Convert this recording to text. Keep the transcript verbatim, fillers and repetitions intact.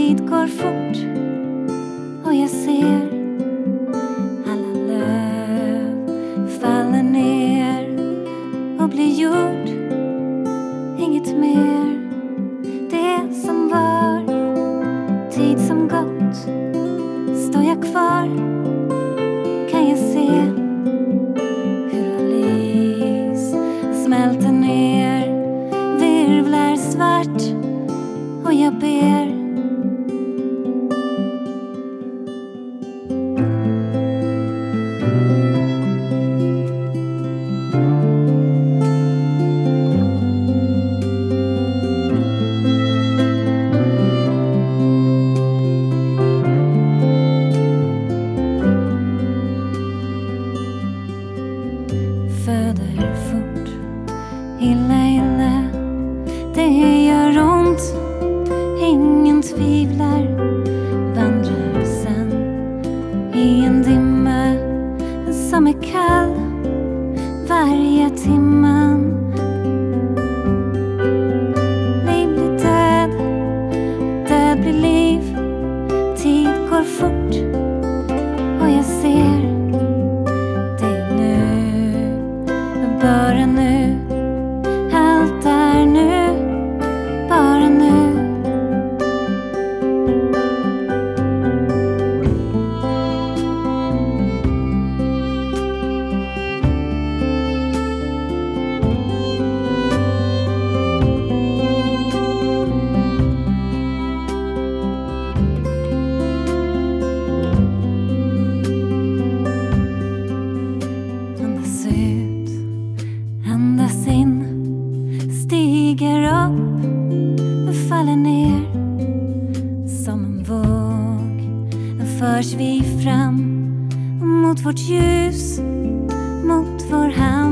tid går fort och jag ser alla löv faller ner och blir jord, inget mer. Det som var, tid som gått, står jag kvar, kan jag se hur all is smälter ner, virvlar svart och jag ber. Föder fort, illa illa, det gör ont, ingen tvivlar. Vandrar sen i en dimma som är kall varje timman. Liv blir död, död blir liv, tid går fort och jag ser bara nu, allt är nu, bara nu. Andas ut, andas in, stiger upp och faller ner. Som en våg förs vi fram mot vårt ljus, mot vår hamn.